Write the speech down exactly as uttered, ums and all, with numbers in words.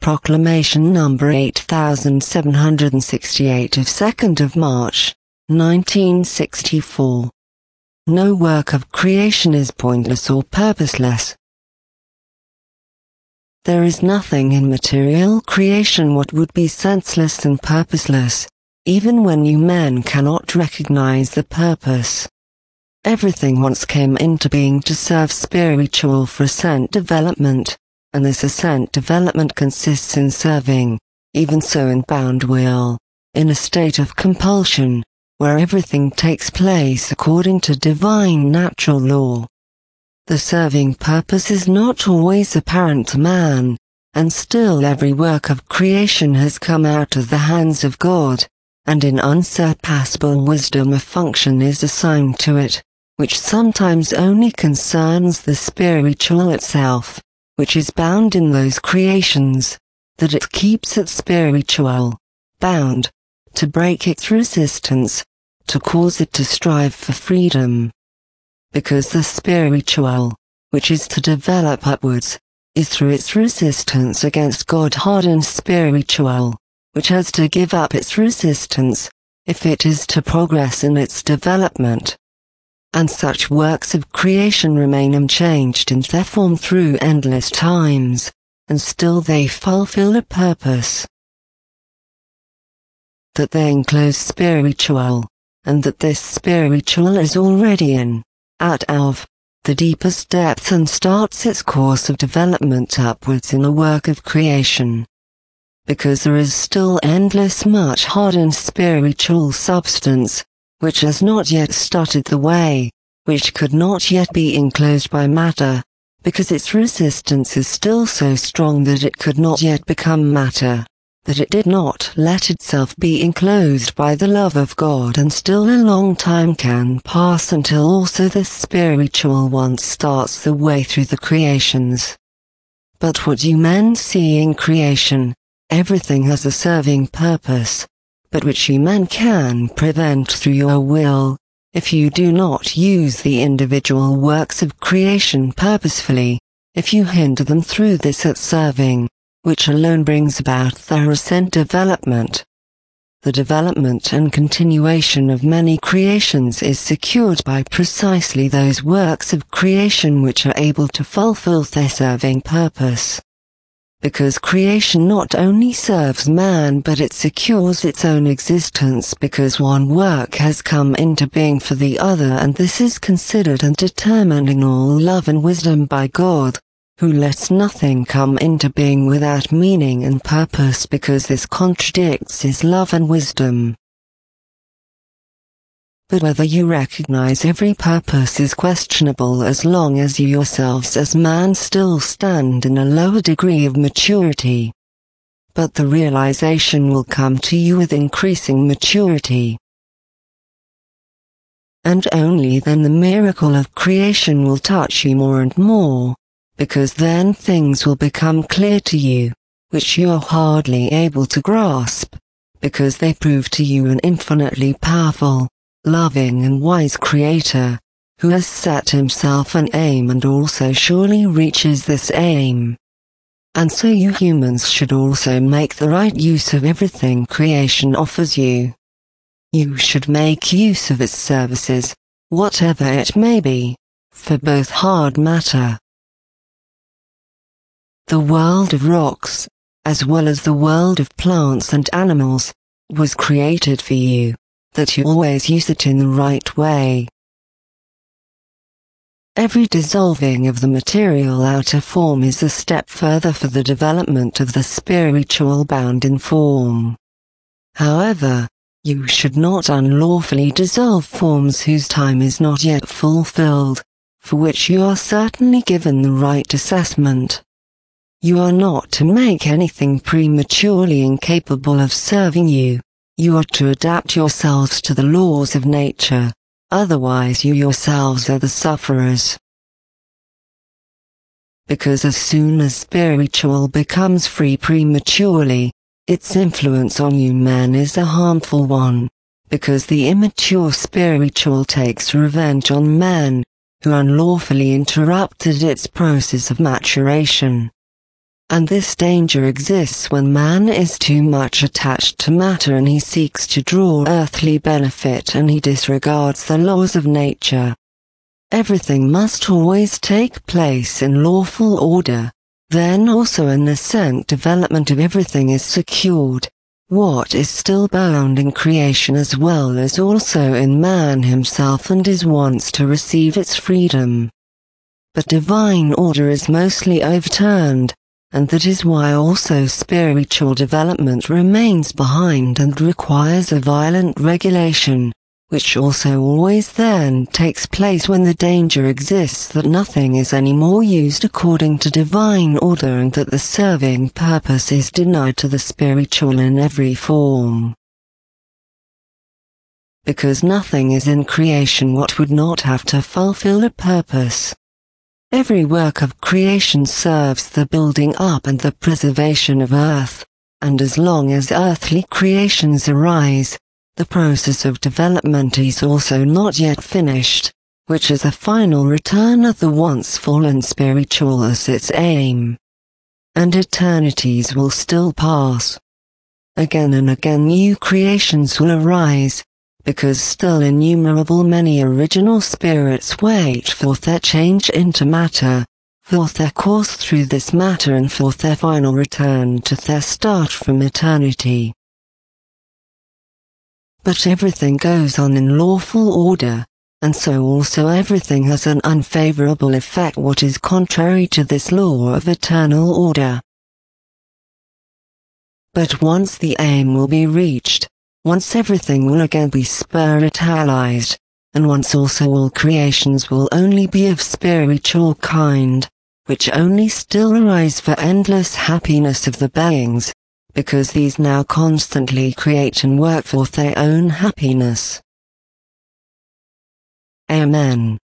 Proclamation number eight thousand seven hundred sixty-eight of second of March, nineteen sixty-four. No work of creation is pointless or purposeless. There is nothing in material creation what would be senseless and purposeless, even when you men cannot recognize the purpose. Everything once came into being to serve spiritual for ascent development, and this ascent development consists in serving, even so in bound will, in a state of compulsion, where everything takes place according to divine natural law. The serving purpose is not always apparent to man, and still every work of creation has come out of the hands of God, and in unsurpassable wisdom a function is assigned to it, which sometimes only concerns the spiritual itself, which is bound in those creations, that it keeps it spiritual, bound, to break its resistance, to cause it to strive for freedom. Because the spiritual, which is to develop upwards, is through its resistance against God hardened spiritual, which has to give up its resistance, if it is to progress in its development. And such works of creation remain unchanged in their form through endless times, and still they fulfill a purpose. That they enclose spiritual, and that this spiritual is already in, out of, the deepest depths and starts its course of development upwards in the work of creation. Because there is still endless much hardened spiritual substance, which has not yet started the way, which could not yet be enclosed by matter, because its resistance is still so strong that it could not yet become matter, that it did not let itself be enclosed by the love of God, and still a long time can pass until also the spiritual one starts the way through the creations. But what you men see in creation, everything has a serving purpose, but which you men can prevent through your will, if you do not use the individual works of creation purposefully, if you hinder them through this at serving, which alone brings about their ascent development. The development and continuation of many creations is secured by precisely those works of creation which are able to fulfill their serving purpose. Because creation not only serves man but it secures its own existence, because one work has come into being for the other, and this is considered and determined in all love and wisdom by God, who lets nothing come into being without meaning and purpose, because this contradicts his love and wisdom. But whether you recognize every purpose is questionable as long as you yourselves as man still stand in a lower degree of maturity. But the realization will come to you with increasing maturity. And only then the miracle of creation will touch you more and more, because then things will become clear to you, which you are hardly able to grasp, because they prove to you an infinitely powerful, loving and wise Creator, who has set himself an aim and also surely reaches this aim. And so you humans should also make the right use of everything creation offers you. You should make use of its services, whatever it may be, for both hard matter. The world of rocks, as well as the world of plants and animals, was created for you, that you always use it in the right way. Every dissolving of the material outer form is a step further for the development of the spiritual bound in form. However, you should not unlawfully dissolve forms whose time is not yet fulfilled, for which you are certainly given the right assessment. You are not to make anything prematurely incapable of serving you. You are to adapt yourselves to the laws of nature, otherwise you yourselves are the sufferers. Because as soon as spiritual becomes free prematurely, its influence on you men is a harmful one, because the immature spiritual takes revenge on men, who unlawfully interrupted its process of maturation. And this danger exists when man is too much attached to matter and he seeks to draw earthly benefit and he disregards the laws of nature. Everything must always take place in lawful order, then also in the scent development of everything is secured. What is still bound in creation as well as also in man himself and is wants to receive its freedom. But divine order is mostly overturned, and that is why also spiritual development remains behind and requires a violent regulation, which also always then takes place when the danger exists that nothing is any more used according to divine order and that the serving purpose is denied to the spiritual in every form. Because nothing is in creation what would not have to fulfill a purpose. Every work of creation serves the building up and the preservation of earth, and as long as earthly creations arise, the process of development is also not yet finished, which is a final return of the once fallen spiritual as its aim. And eternities will still pass. Again and again new creations will arise, because still innumerable many original spirits wait for their change into matter, for their course through this matter and for their final return to their start from eternity. But everything goes on in lawful order, and so also everything has an unfavorable effect what is contrary to this law of eternal order. But once the aim will be reached, once everything will again be spiritualized, and once also all creations will only be of spiritual kind, which only still arise for endless happiness of the beings, because these now constantly create and work for their own happiness. Amen.